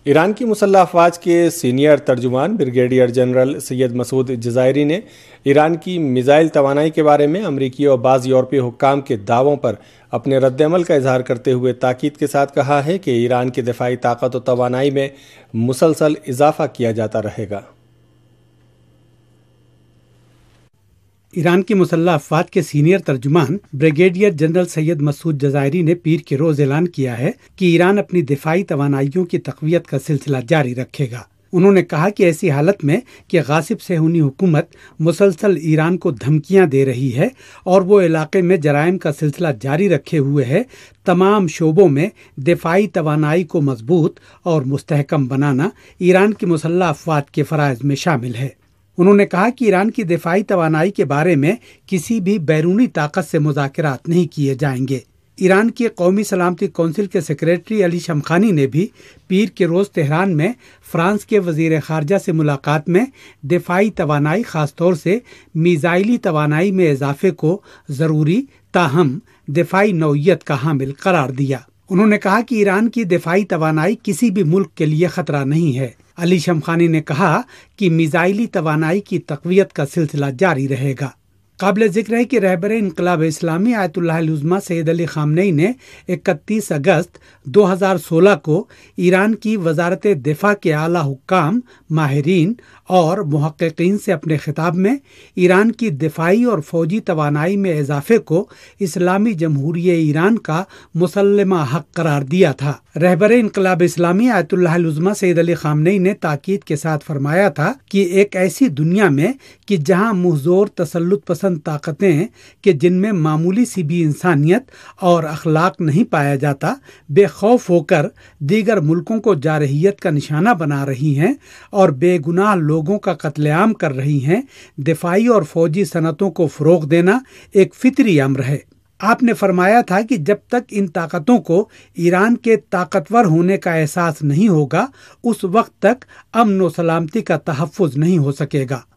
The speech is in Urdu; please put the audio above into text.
ایران کی مسلح افواج کے سینئر ترجمان بریگیڈیئر جنرل سید مسعود جزائری نے ایران کی میزائل توانائی کے بارے میں امریکی اور بعض یورپی حکام کے دعووں پر اپنے رد عمل کا اظہار کرتے ہوئے تاکید کے ساتھ کہا ہے کہ ایران کی دفاعی طاقت و توانائی میں مسلسل اضافہ کیا جاتا رہے گا۔ ایران کی مسلح افواج کے سینئر ترجمان بریگیڈیئر جنرل سید مسعود جزائری نے پیر کے روز اعلان کیا ہے کہ ایران اپنی دفاعی توانائیوں کی تقویت کا سلسلہ جاری رکھے گا۔ انہوں نے کہا کہ ایسی حالت میں کہ غاصب صہیونی حکومت مسلسل ایران کو دھمکیاں دے رہی ہے اور وہ علاقے میں جرائم کا سلسلہ جاری رکھے ہوئے ہے، تمام شعبوں میں دفاعی توانائی کو مضبوط اور مستحکم بنانا ایران کی مسلح افواج کے فرائض میں شامل ہے۔ انہوں نے کہا کہ ایران کی دفاعی توانائی کے بارے میں کسی بھی بیرونی طاقت سے مذاکرات نہیں کیے جائیں گے۔ ایران کی قومی سلامتی کونسل کے سیکریٹری علی شمخانی نے بھی پیر کے روز تہران میں فرانس کے وزیر خارجہ سے ملاقات میں دفاعی توانائی، خاص طور سے میزائلی توانائی میں اضافے کو ضروری تاہم دفاعی نوعیت کا حامل قرار دیا۔ انہوں نے کہا کہ ایران کی دفاعی توانائی کسی بھی ملک کے لیے خطرہ نہیں ہے۔ علی شمخانی نے کہا کہ میزائلی توانائی کی تقویت کا سلسلہ جاری رہے گا۔ قابل ذکر ہے کہ رہبر انقلاب اسلامی آیت اللہ العظمہ سید علی خامنئی نے 31 اگست 2016 کو ایران کی وزارت دفاع کے اعلیٰ حکام، ماہرین اور محققین سے اپنے خطاب میں ایران کی دفاعی اور فوجی توانائی میں اضافے کو اسلامی جمہوریہ ایران کا مسلمہ حق قرار دیا تھا۔ رہبر انقلاب اسلامی آیت اللہ العظمہ سید علی خامنئی نے تاکید کے ساتھ فرمایا تھا کہ ایک ایسی دنیا میں کہ جہاں محظور تسلط پسند طاقتیں کہ جن میں معمولی سی بھی انسانیت اور اخلاق نہیں پایا جاتا، بے خوف ہو کر دیگر ملکوں کو جارحیت کا نشانہ بنا رہی ہیں اور بے گناہ لوگوں کا قتل عام کر رہی ہیں، دفاعی اور فوجی صنعتوں کو فروغ دینا ایک فطری امر ہے۔ آپ نے فرمایا تھا کہ جب تک ان طاقتوں کو ایران کے طاقتور ہونے کا احساس نہیں ہوگا، اس وقت تک امن و سلامتی کا تحفظ نہیں ہو سکے گا۔